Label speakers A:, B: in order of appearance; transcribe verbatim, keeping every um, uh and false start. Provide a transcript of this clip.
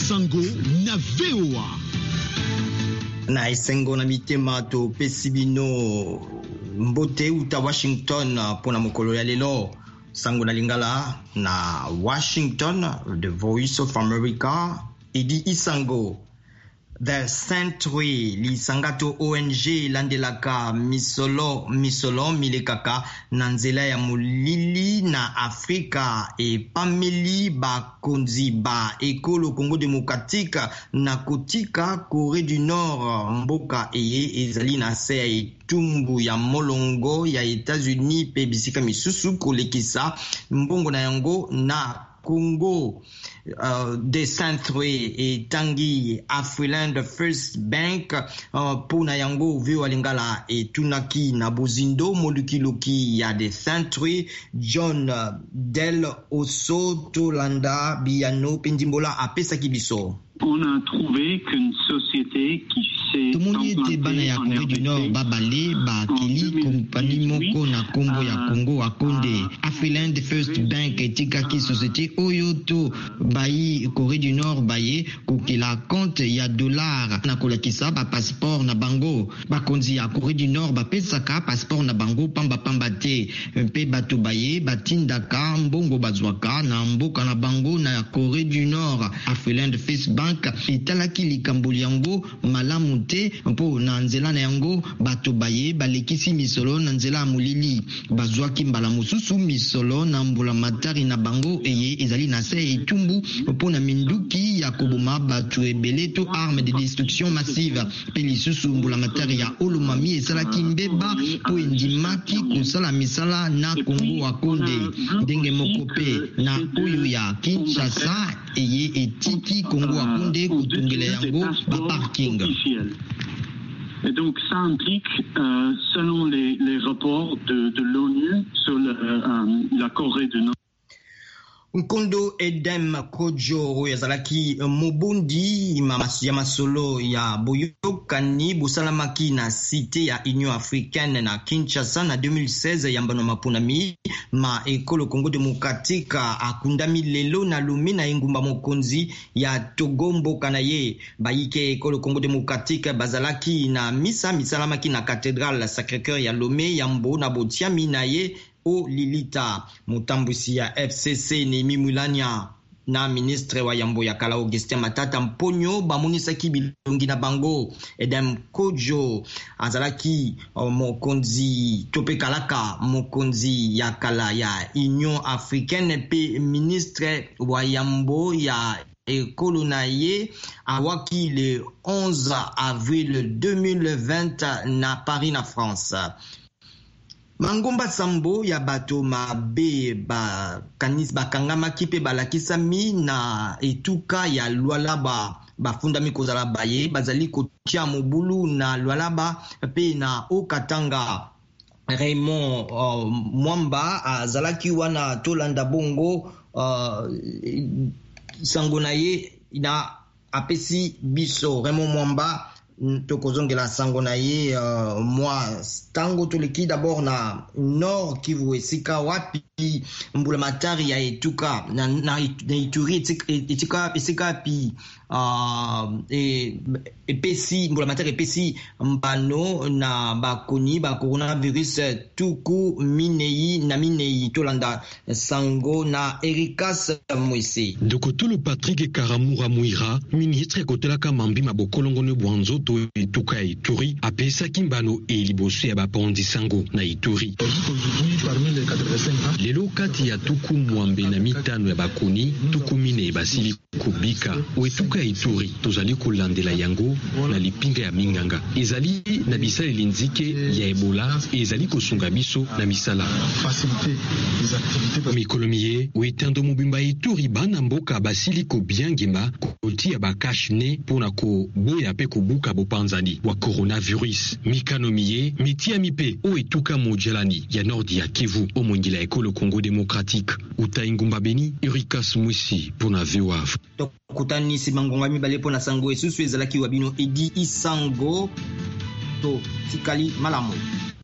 A: Isango na V O A.
B: Na Isango na mitema to pesibino mbote uta Washington pona mokolo ya lelo. Sango na lingala na Washington, The Voice of America, Edi Isango. The Saint-Louis, li sangato O N G landelaka misolo misolo milekaka na nzela ya mulili na Afrika e pameli ba konzi ba ekolo Congo démocratique na kotika Corée du Nord mboka eye ezali na se ya etumbu ya molongo ya États-Unis pe bisika misusu kolekisa mbongo na yango na Congo. Uh, de Saint-Louis et Tanguy Afriland First Bank uh, pona yango vio alingala et tunaki na bozindo molukiloki ya de Saint-Louis John uh, Del Osso Tolanda Biano Pendimbola apesa kibiso.
C: On a trouvé qu'une société qui s'est
B: implantée bana ya Corée du Nord babale ba kili compagnie moko na Congo ya Congo akonde Afriland First Bank etikaki société oyoto bayi Corée du Nord baye kokela compte ya dollar na kolakisa ba passeport na bango bakonzi ya Corée du Nord bapesaka passeport na bango pamba pamba te mpe bato baye batindaka mbongo bazwaka na mboka na bango na Corée du Nord. Afriland First Bank etalaki likambo yango malamu te mpo na nzela na yango bato baye balekisi misolo na nzela mulili bazwaki mbala mosusu misolo na mbula matari na bango eye ezali na se etumbu mpo na minduki ya koboma bato ebele to arme de destruction massive pe lisusu mbula matari ya olomami esalaki mbeba po endimaki kosala misala na Congo akonde ndenge moko pe na oyo ya Kinshasa eye etiki Congo akonde kutungela yango ba parking.
C: Et donc ça implique, euh, selon les, les rapports de, de l'ONU sur le, euh, la Corée du Nord,
B: Nkondo Edem Kojo yazalaki mobundi ya masolo ya boyokani busalamaki na cité ya Union africaine na Kinshasa na deux mille seize yambano mapunami ma ekolo Congo démocratique akundami lelo na lumi na ingumba mokonzi ya Togombo kanaye bayike ekolo Congo démocratique bazalaki na misa misalamaki na cathédrale Sacré-Cœur ya Lomé yambo na botiami naye o Lilita mutambusi ya F C C ni Mimulania na ministre wa yambo ya kala Augustin Matata Mponyo bamunisaki bilongi na bango Edem Kojo azalaki uh, mokonzi tope kalaka mokonzi ya kala ya Union africaine pe ministre wa yambo ya ekolo na ye awaki le onze avril deux mille vingt na Paris na France. Mangomba sambo ya bato mabe ba kanis bakangama kipe balakisami na etuka ya Lualaba bafundami kozala baye bazali kotia mobulu na Lualaba pe na Okatanga. Raymond uh, Mwamba azalaki wana tolanda bongo uh, sango na ye ina apesi biso. Raymond Mwamba tokozongela sango na ye uh, mwa tango toleki d'abord na Nord Kivu esika wapi mbula matari ya etuka na, na, na Ituri etika esika pi uh, e, epesi mbula matari epesi mbano na bakoni ba coronavirus tuku minei na minei tolanda sango na Erikas Mwese
A: Dokotolo Patrick Karamura Muira ministre kotelaka mambi mabokolongo ne bwanzo to etuka Ituri apesa kimbano eliboso ya bapondi sango na Ituri. Lelo kati ya tuku mwambe na mitano ya bakoni tuku mine basili kubika oetuka Ituri tozali kolandela yango na lipinga ya minganga ezali na bisala linzike ya Ebola ezali kosunga biso na misala mikolomiye oetando mobimba Ituri bana mboka basili kobiangema kotia bakashne pona ko boya pe kobuka bopanzani wa coronavirus mikanomiye mitia mipe oetuka mojalani ya nordi ya Kivu omongila ekolo Congo démocratique utaingumba beni Erikas Mwisi pona V O A.
B: Kutani simangonga mibale pona sango esusu ezalaki wabino Edi Isango to tikali malamu.